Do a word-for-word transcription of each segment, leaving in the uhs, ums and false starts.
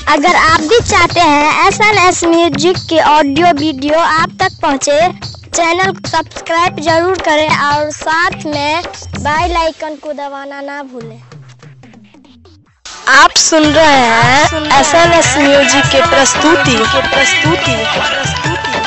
अगर आप भी चाहते हैं एस एन एस म्यूजिक की ऑडियो वीडियो आप तक पहुंचे, चैनल को सब्सक्राइब जरूर करें और साथ में बेल आइकन को दबाना ना भूलें। आप सुन रहे हैं एस एन एस म्यूजिक के प्रस्तुति के प्रस्तुति के प्रस्तुति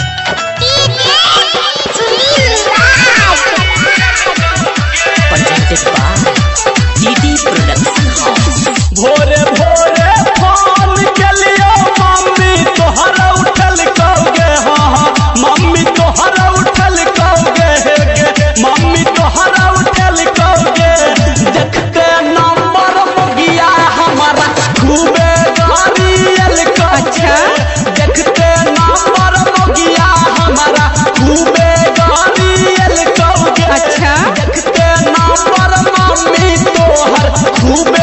भोरे भोरे फोन के लियो मम्मी तोहरा उठल कहोगे, हाँ हाँ मम्मी तोहरा उठल कहोगे, मम्मी तोहरा उठल कहोगे। देखते नंबर मोगिया हमारा खूबे गाड़ियल कहोगे, देखते नंबर मोगिया हमारा खूबे गाड़ियल कहोगे, अच्छा देखते नंबर मम्मी तोहर खूबे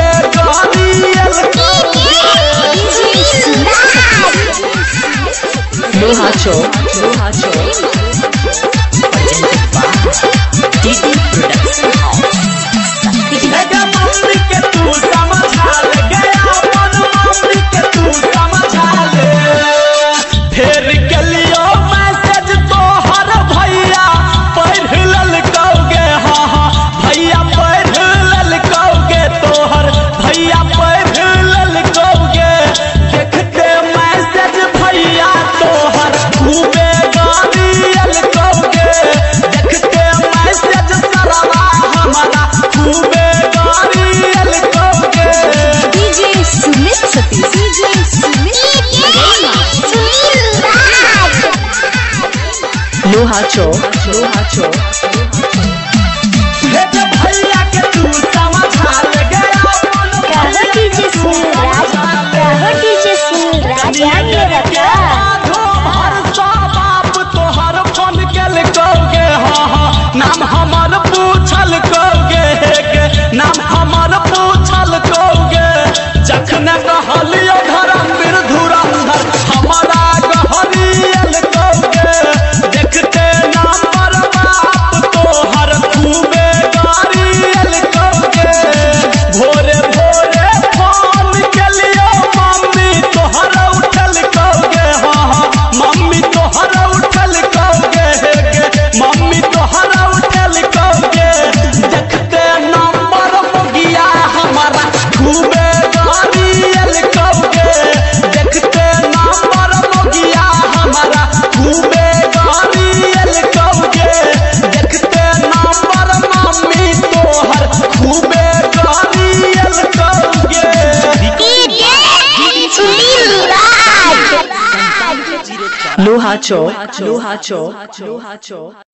लोहा चौक लोहा चौक डीडी प्रोडक्शन मम्मी के तू समझा ले गया मन मम्मी के तू समझा ले। फिर गलियो मैसेज तोहर भैया पढ़ लल कहोगे, हाँ हाँ भैया पढ़ लल कहोगे, तोहर भैया पढ़ लल कहोगे। देखते मैसेज भैया तोहर खूबे गाड़ियल कहोगे, देखते मैसेज सरवा हमारा खूबे गाड़ियल कहोगे। डीजे सुमित सती डीजे सुमित लोहा चौक लोहा चौक भैया के तू समझा ले गया कहो डीजे सुनील राज, कहो डीजे सुनील राज, आगे रखा बाप तोहर फोन के कहोगे, हाँ हाँ नाम हमार पूछल कहोगे, नाम हमार पूछल कहोगे। जखन कहलियो धर्मवीर धुरंधर हमारा गहरियल कहोगे, देखते नंबर बाप तोहर खूबे गाड़ियल कहोगे। भोरे भोरे फोन के लियो मम्मी तोहरा उठल कहोगे, हाँ हाँ मम्मी तोहरा उठल कहोगे, मम्मी तोहरा उठल कहोगे। देखते नंबर मोगिया हमारा खूबे गाड़ियल कहोगे, देखते नंबर मोगिया हमारा खूबे गाड़ियल कहोगे, देखते नंबर मम्मी तोहर खूबे गाड़ियल कहोगे। लोहा चौक लोहा चौक लोहा चौक